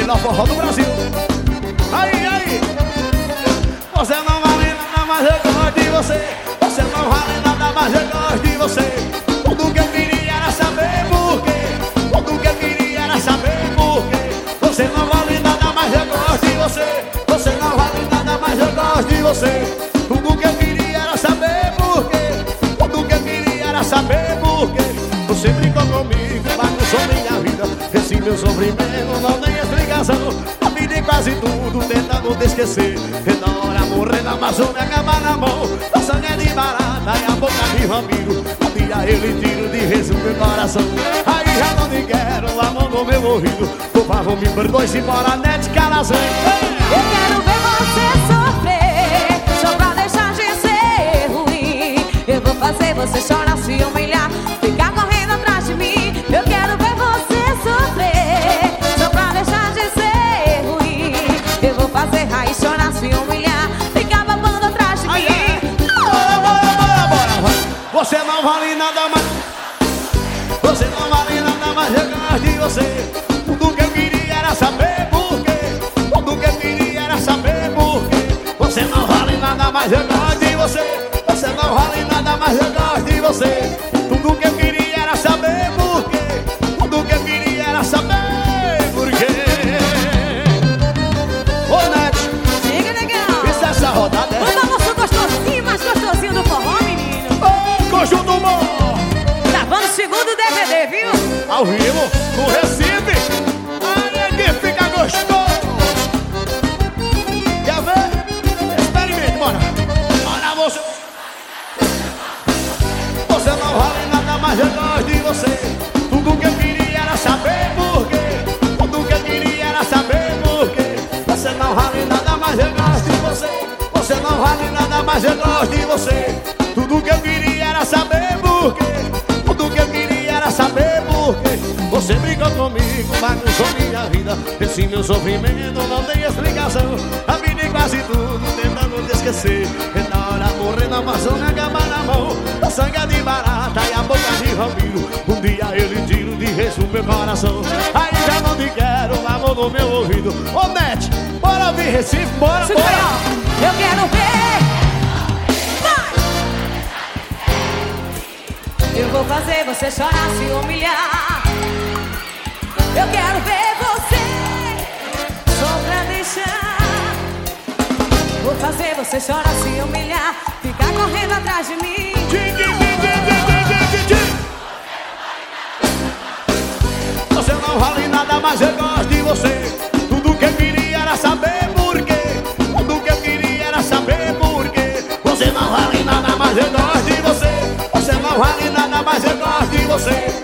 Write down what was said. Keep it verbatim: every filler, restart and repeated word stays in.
melhor forró do Brasil. Aí, aí. Você não vale nada, mas eu gosto de você. Você não vale nada, mas eu gosto de você. Tudo que eu queria era saber por quê. Tudo que eu queria era saber por quê. Você não vale nada, mas eu gosto de você. Você não vale nada, mas eu gosto de você. Tudo que eu queria era saber por quê. Tudo que eu queria era saber por quê. Você brincou comigo, bagunçou minha vida. Esse meu sofrimento não tem explicação. A vida é quase tudo tentando te esquecer. Adora morrer na Amazônia, acabar na mão. A sangue é de barata e a boca de vampiro. Um dia ele tiro de resumo meu coração. Aí já não te quero, a mão no meu ouvido. Por favor me perdoe se for a net calazão. Eu quero ver você sofrer, só pra deixar de ser ruim. Eu vou fazer você chorar, se humilhar, ficar correndo atrás de mim. Eu quero ver você sofrer, só pra deixar de ser ruim. Eu vou fazer raiz chorar, se humilhar, ficar babando atrás de mim. Bora, bora, bora, bora, bora. Você não vale nada mais. Você não vale nada mais, eu gosto de você. Tudo que eu queria era saber por quê. Tudo que eu queria era saber por quê. Você não vale nada mais, eu gosto de você. Você não vale nada mais, eu gosto de você. Tudo que eu queria era saber por quê. Tudo que eu queria era saber por quê. Ô, Net, Diga, negão, isso é essa rodada, é? o balanço gostosinho, mais gostosinho do forró, menino. Ô, Conjunto Humor, Gravando o segundo D V D, viu? ao vivo, no Recife. Aí é que fica gostoso. Quer ver? Experimente, bora. Bora você. Você não vale nada, mas eu gosto de você. Tudo que eu queria era saber por quê. Tudo que eu queria era saber por quê. Você não vale nada, mas eu gosto de você. Você não vale nada, mas eu gosto de você. Tudo que eu queria era saber por quê. Tudo que eu queria era saber por quê. Você brincou comigo, bagunçou minha vida. Esse meu sofrimento não tem explicação. A vida é quase tudo tentando te esquecer. É na hora morrer na Amazônia, acabar na mão. A sangue é de barata e a boca de vampiro. Um dia ele tiro de resto meu coração. Aí já não te quero, amor no meu ouvido. Ô, Net, bora vir Recife, bora, Segura, bora. ó. Eu quero ver. Vai! Eu vou fazer você chorar, se humilhar. Eu quero ver você só pra deixar. Vou fazer você chorar, se humilhar, ficar correndo atrás de mim. Tchim, tchim, tchim, tchim, tchim, tchim, tchim. Você não vale nada, mas eu gosto de você. Tudo que eu queria era saber por quê. Tudo que eu queria era saber por quê. Você não vale nada, mas eu gosto de você. Você não vale nada, mas eu gosto de você.